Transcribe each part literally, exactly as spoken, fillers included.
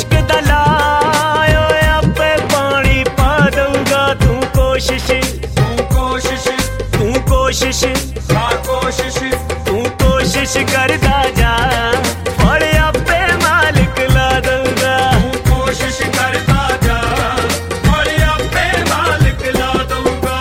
इश्क दा लायो आपे पानी पा दूंगा तू कोशिश तू कोशिश तू कोशिश हाँ कोशिश तू कोशिश करदा जा फल आपे मालिक ला दूंगा तू कोशिश करदा जा फल आपे मालिक ला दूंगा।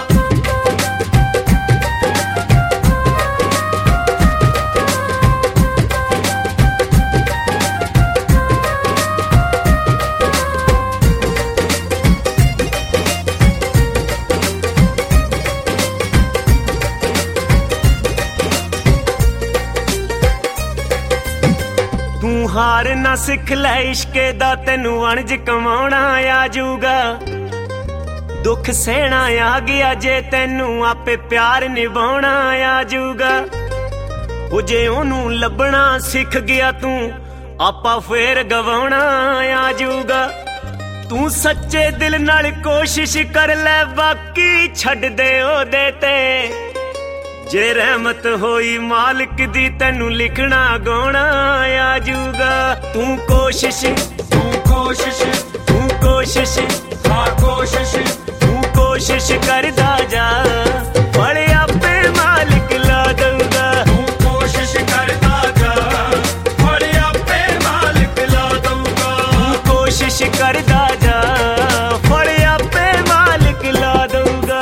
तू हार ना सिख लै इश्के दा तेनू अणज कमाउणा आजूगा दुख सहना आ गया जे तेनू आपे प्यार निभाउणा आजूगा ओ जे ओनू लभना सिख गया तू आपा फेर गवाउणा आजूगा। तू सच्चे दिल नाल कोशिश कर लै बाकी छड्ड दे ओदे ते जे रहमत होई मालिक दी तेनू लिखना गाउणा आजूगा। तू कोशिश तू कोशिश तू कोशिश हाँ कोशिश तू कोशिश करदा जा फल आपे मालिक ला दूंगा तू कोशिश करदा जा फल आपे मालिक ला दूंगा तू कोशिश करदा जा फल आपे मालिक ला दूंगा।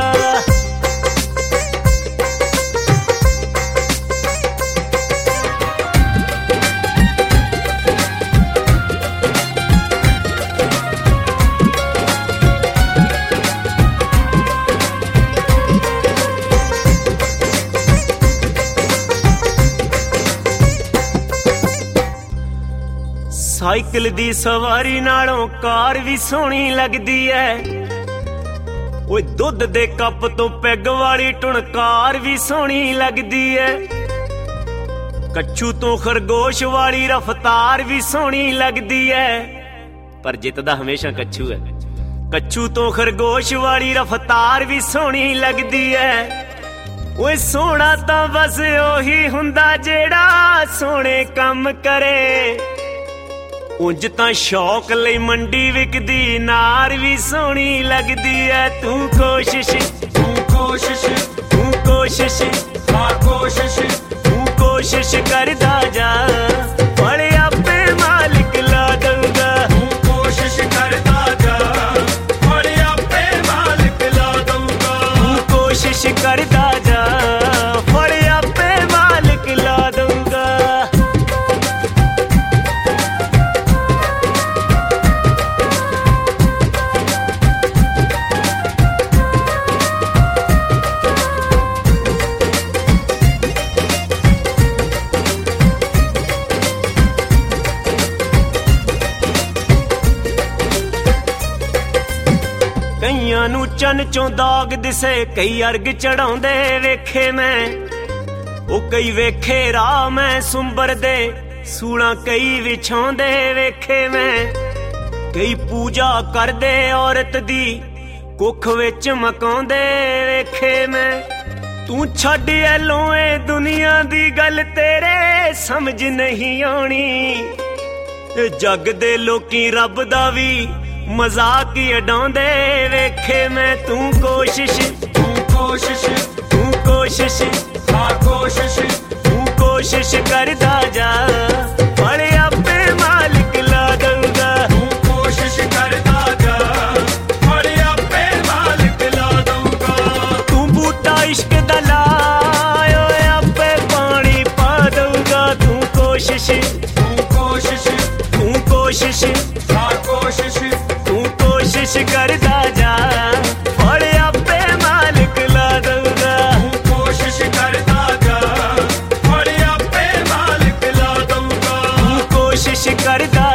साइकिल दी सवारी नालों कार भी सोहनी लगदी है ओए दुध दे कप तो पैग वाली टुणकार भी सोहनी लगदी है कच्छू तो खरगोश वाली रफ्तार भी सोहनी लगदी है पर जितदा हमेशा कच्छू है कच्छू तो खरगोश वाली रफ्तार भी सोहनी लगदी है ओए सोहना तां बस ओही हुंदा जेड़ा सोहणे काम करे उंज तां शौक लई मंडी विकदी नार भी सोहनी लगदी है। तू कोशिश तू कोशिश तू कोशिश हाँ कोशिश तू कोशिश करदा जा फल आपे मालिक ला दूंगा तू कोशिश करदा जा फल आपे मालिक ला दूंगा तू कोशिश करदा जा फल आपे मालिक ला दूंगा। कईयां नू चन चों दाग दिसे कई अर्ग चढ़ाउंदे वेखे मैं ओ कई वेखे राह मैं सुंबर दे सूलां कई विछाउंदे वेखे मैं कई पूजा करदे औरत दी कुख विच मकाउंदे वेखे मैं। तू छड्ड ऐलों ए दुनिया दी गल तेरे समझ नहीं आउणी जग दे लोकी रब दा वी मजाक ही अडाउंदे वेखे मैं। तू कोशिश तू कोशिश तू कोशिश हाँ कोशिश तू कोशिश करदा जा फल आपे मालिक ला दूंगा तू कोशिश करदा जा फल आपे मालिक ला दूंगा। तू बूटा इश्क दा लायो आपे पानी पा दूंगा तू कोशिश तू कोशिश तू कोशिश हाँ कोशिश तू कोशिश करदा जा फल आपे मालिक ला दूंगा तू कोशिश करदा जा फल आपे मालिक ला दूंगा तू कोशिश करदा